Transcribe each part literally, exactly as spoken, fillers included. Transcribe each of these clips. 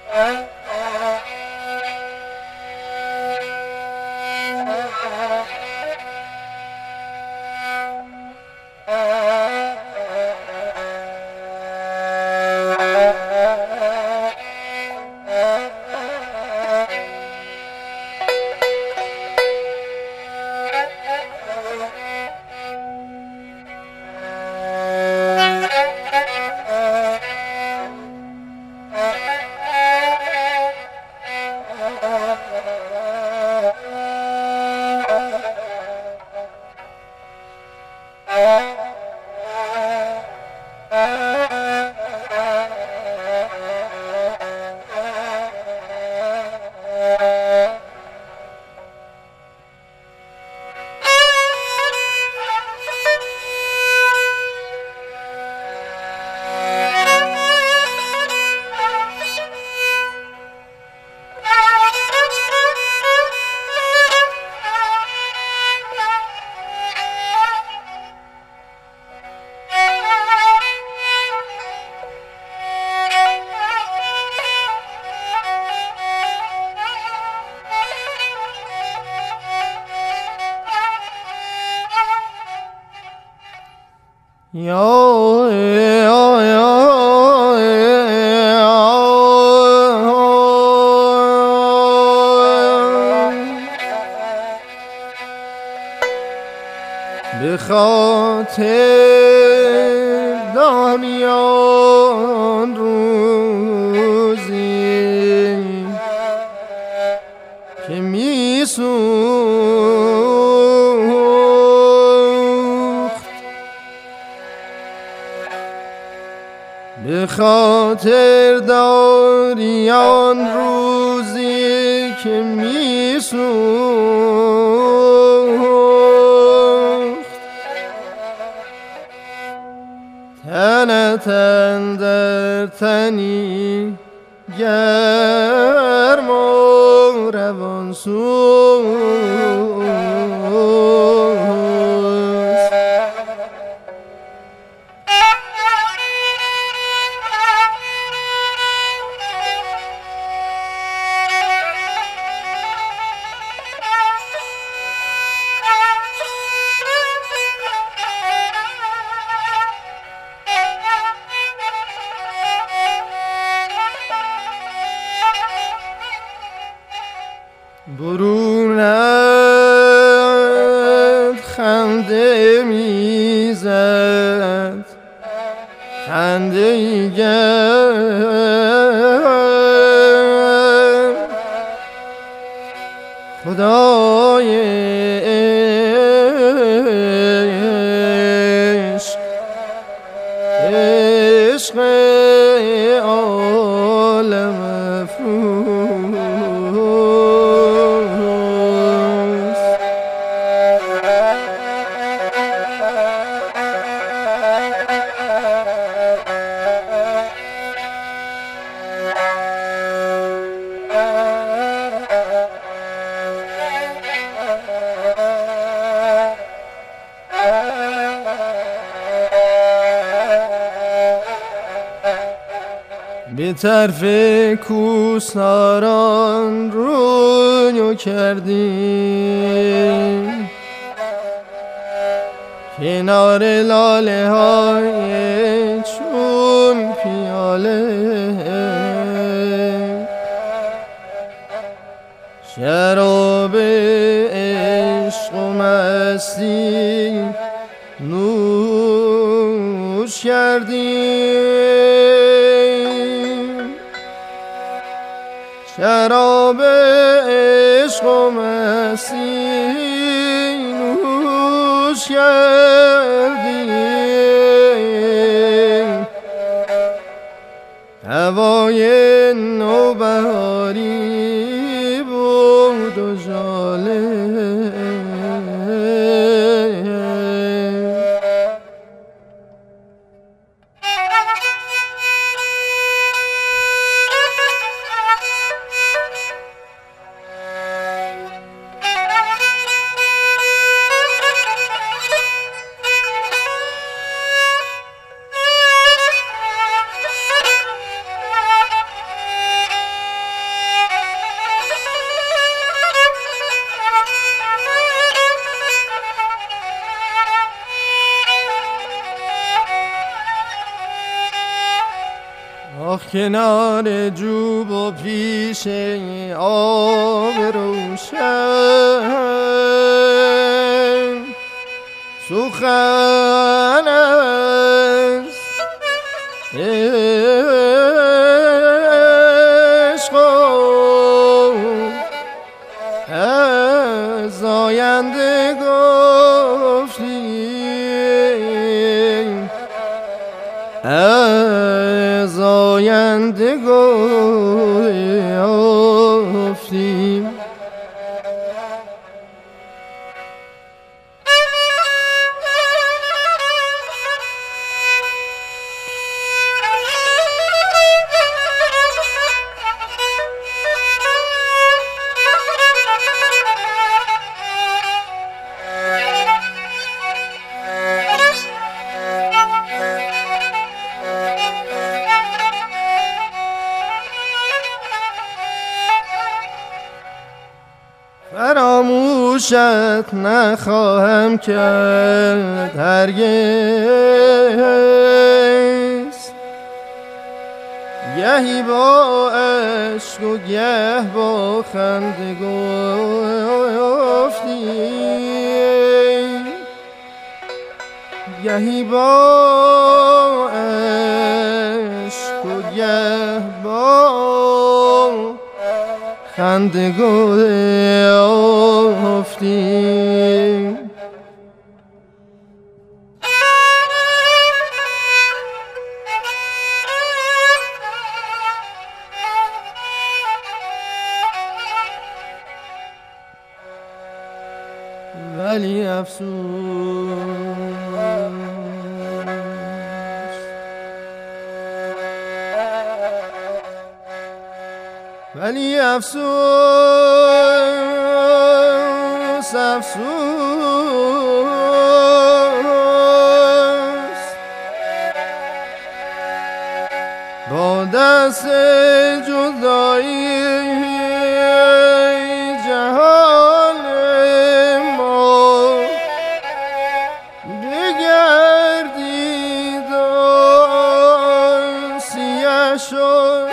به خاطر داریان روزی که می سوخت، به خاطر داریان روزی که می سوخت، تنت اندر تنی گرم و روان سوز. برونت خنده میزد، خنده گرم، خدای عشق، عشق عالم افروز. به طرف کوهساران روی کردیم، کنار لاله های چون پیاله، شراب عشق و مستی نوش کردیم، شراب عشق و مستی نوش کردیم، هوای نوبهاری بود و ژاله. آخ کنار جوب و پیش آب روشن سخن است عشق از آینده گفتیم از آینده گفتیم فراموشت نخواهم کرد هرگز گهی با عشق و گه با خنده گفتیم گهی با عشق و گه با خنده گفتیم ولی افسوس ولی افسوس افسوس با دست جدایی جهان ما بگردید و سیه شد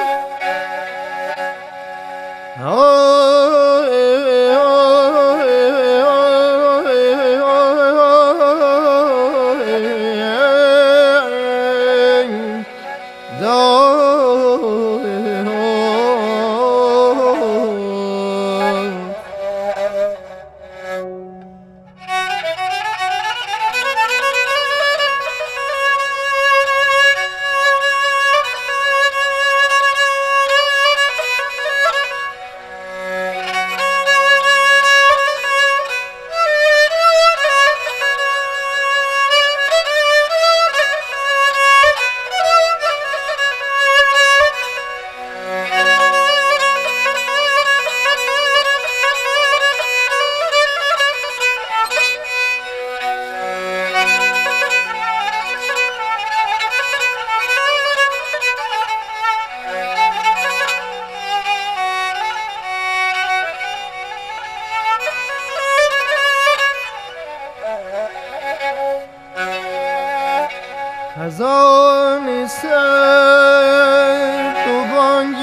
خزان سر تو بانگ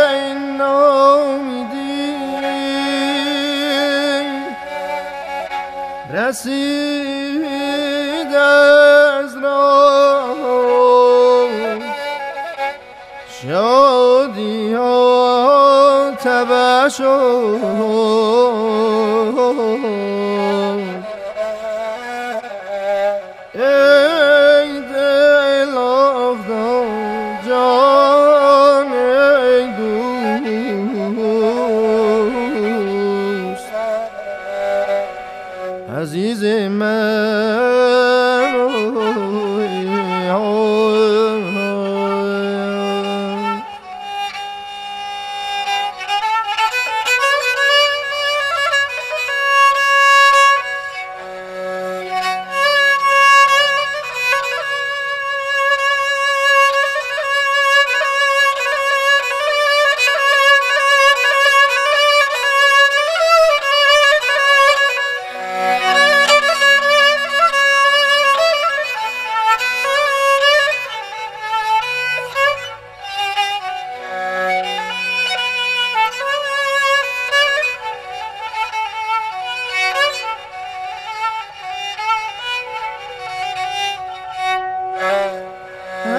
نامیدی رسید از راه شادی ها تبع شد عزیز من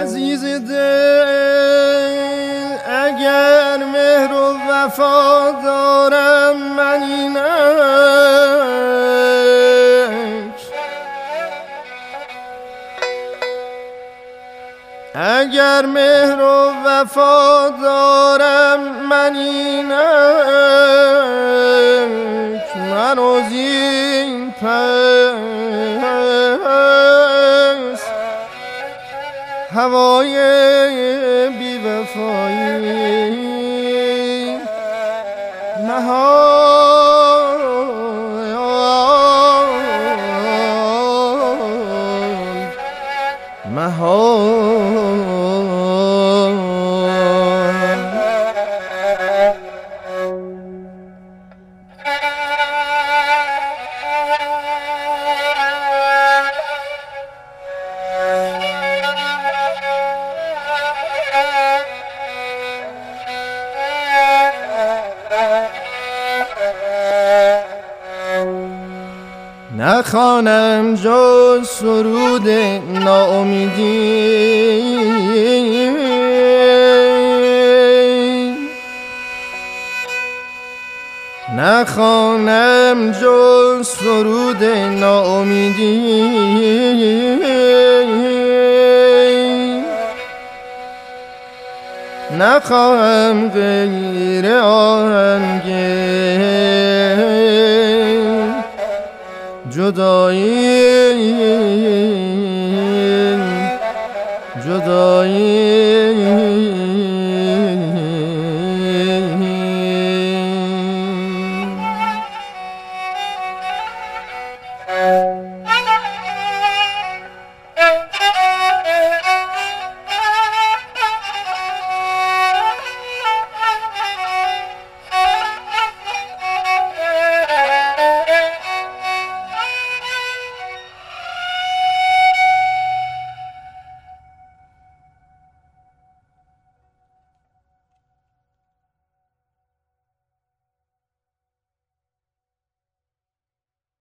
عزیز دل اگر مهر و وفا دارم من اینک، اگر مهر و وفا دارم من اینک، من از این پس هوای بی وفایی مهار مهار. نخوانم جز سرود ناامیدی، نخوانم جز سرود ناامیدی، نخواهم غیر آهنگ جدایی جدایی